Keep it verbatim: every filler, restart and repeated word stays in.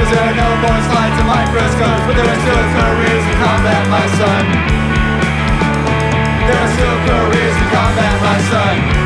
Cause there are no more slides and microscopes, but there are still careers in combat, my son. There are still careers in combat, my son.